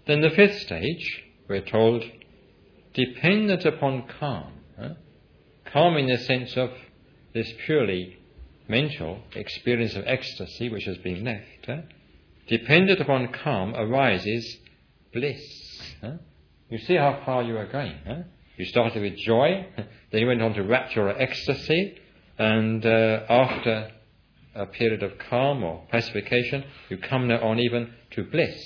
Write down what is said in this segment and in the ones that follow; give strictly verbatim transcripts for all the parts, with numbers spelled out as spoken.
Then the fifth stage, we're told, dependent upon calm. Huh? Calm in the sense of this purely mental experience of ecstasy which has been left. Huh? Dependent upon calm arises bliss. Huh? You see how far you are going. Huh? You started with joy, then you went on to rapture or ecstasy, and uh, after a period of calm or pacification, you come now on even to bliss.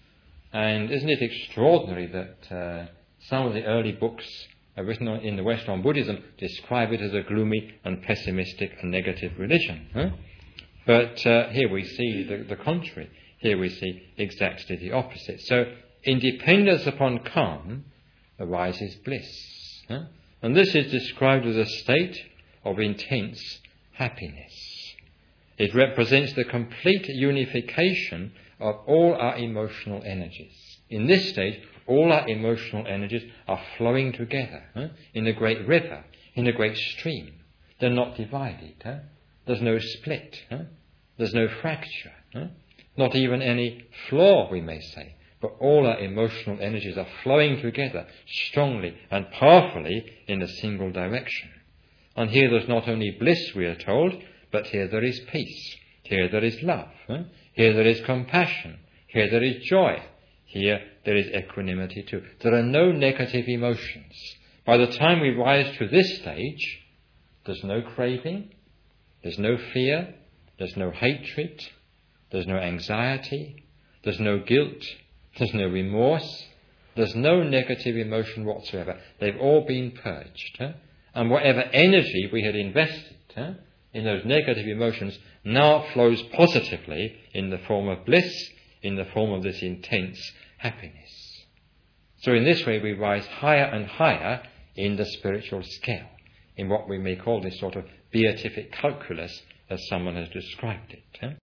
And isn't it extraordinary that uh, some of the early books uh, written on, in the West on Buddhism describe it as a gloomy and pessimistic and negative religion? Huh? But uh, here we see the, the contrary. Here we see exactly the opposite. So, in dependence upon calm arises bliss. Huh? And this is described as a state of intense happiness. It represents the complete unification of all our emotional energies. In this stage, all our emotional energies are flowing together huh? in a great river, in a great stream. They're not divided. Huh? There's no split. Huh? There's no fracture. Huh? Not even any flaw, we may say. But all our emotional energies are flowing together strongly and powerfully in a single direction. And here there's not only bliss, we are told, but here there is peace. Here there is love. Huh? Here there is compassion. Here there is joy. Here there is equanimity too. There are no negative emotions. By the time we rise to this stage, there's no craving, there's no fear, there's no hatred, there's no anxiety, there's no guilt, there's no remorse, there's no negative emotion whatsoever. They've all been purged. Huh? And whatever energy we had invested huh, in those negative emotions now flows positively in the form of bliss, in the form of this intense happiness. So in this way we rise higher and higher in the spiritual scale, in what we may call this sort of beatific calculus as someone has described it. Huh?